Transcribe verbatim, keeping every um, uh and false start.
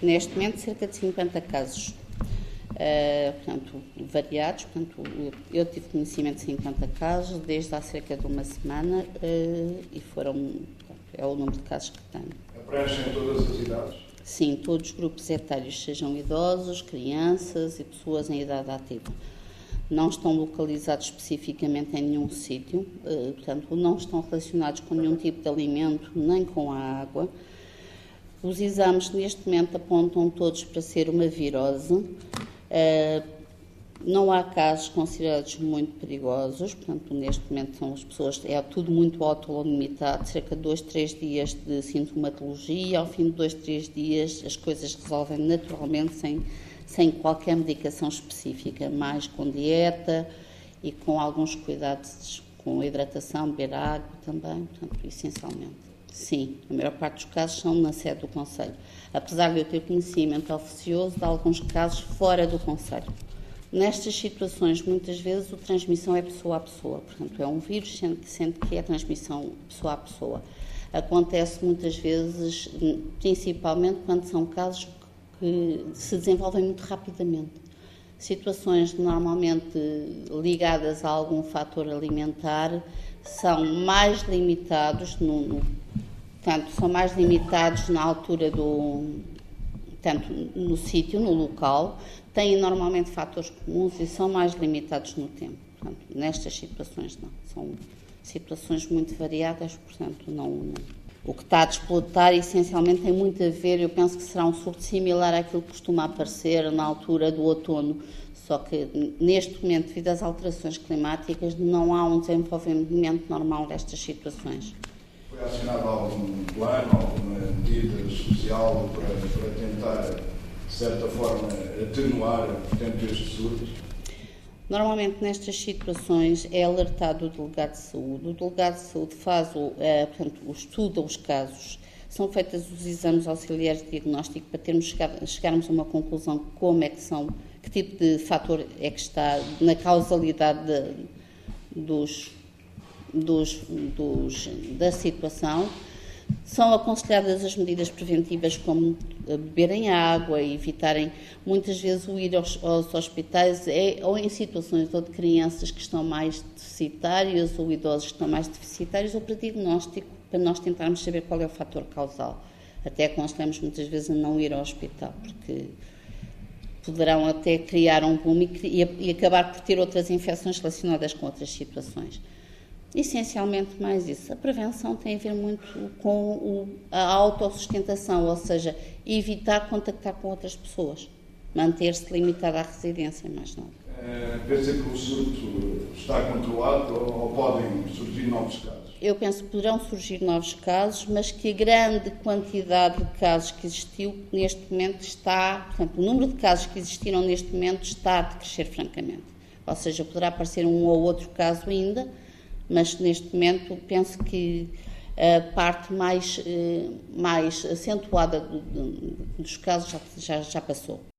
Neste momento, cerca de cinquenta casos, uh, portanto, variados. Portanto, eu, eu tive conhecimento de cinquenta casos desde há cerca de uma semana uh, e foram, é o número de casos que tenho. Abrangem todas as idades? Sim, todos os grupos etários, sejam idosos, crianças e pessoas em idade ativa. Não estão localizados especificamente em nenhum sítio, uh, portanto, não estão relacionados com nenhum tipo de alimento nem com a água. Os exames neste momento apontam todos para ser uma virose. Uh, não há casos considerados muito perigosos, portanto, neste momento são as pessoas, é tudo muito autolimitado, cerca de dois, três dias de sintomatologia, ao fim de dois, três dias as coisas resolvem naturalmente sem, sem qualquer medicação específica, mais com dieta e com alguns cuidados com hidratação, beber água também, portanto, essencialmente. Sim, a maior parte dos casos são na sede do Conselho, apesar de eu ter conhecimento oficioso de alguns casos fora do Conselho. Nestas situações, muitas vezes, a transmissão é pessoa a pessoa, portanto, é um vírus, sendo que, sendo que é transmissão pessoa a pessoa. Acontece muitas vezes, principalmente quando são casos que se desenvolvem muito rapidamente. Situações normalmente ligadas a algum fator alimentar são mais limitados no, no Portanto, são mais limitados na altura do, tanto no sítio, no local, têm normalmente fatores comuns e são mais limitados no tempo. Portanto, nestas situações não. São situações muito variadas, portanto, não, não. O que está a desplotar, essencialmente, tem muito a ver, eu penso que será um surto similar àquilo que costuma aparecer na altura do outono, só que neste momento, devido às alterações climáticas, não há um desenvolvimento normal destas situações. Foi acionado algum plano, alguma medida especial para, para tentar, de certa forma, atenuar, portanto, estes surtos? Normalmente, nestas situações, é alertado o delegado de saúde. O delegado de saúde faz o, é, portanto, o estuda os casos, são feitos os exames auxiliares de diagnóstico para termos chegado, chegarmos a uma conclusão de como é que são, que tipo de fator é que está na causalidade de, dos Dos, dos, da situação. São aconselhadas as medidas preventivas como beberem água e evitarem muitas vezes o ir aos, aos hospitais é, ou em situações ou de crianças que estão mais deficitárias ou idosos que estão mais deficitários ou para diagnóstico, para nós tentarmos saber qual é o fator causal. Até aconselhamos muitas vezes a não ir ao hospital, porque poderão até criar um boom e, e acabar por ter outras infecções relacionadas com outras situações. Essencialmente mais isso. A prevenção tem a ver muito com o, a autossustentação, ou seja, evitar contactar com outras pessoas, manter-se limitado à residência, mais nada. É, pensa que o surto está controlado ou, ou podem surgir novos casos? Eu penso que poderão surgir novos casos, mas que a grande quantidade de casos que existiu neste momento está, portanto, o número de casos que existiram neste momento está a decrescer francamente. Ou seja, poderá aparecer um ou outro caso ainda, mas neste momento penso que a parte mais, mais acentuada dos casos já, já, já passou.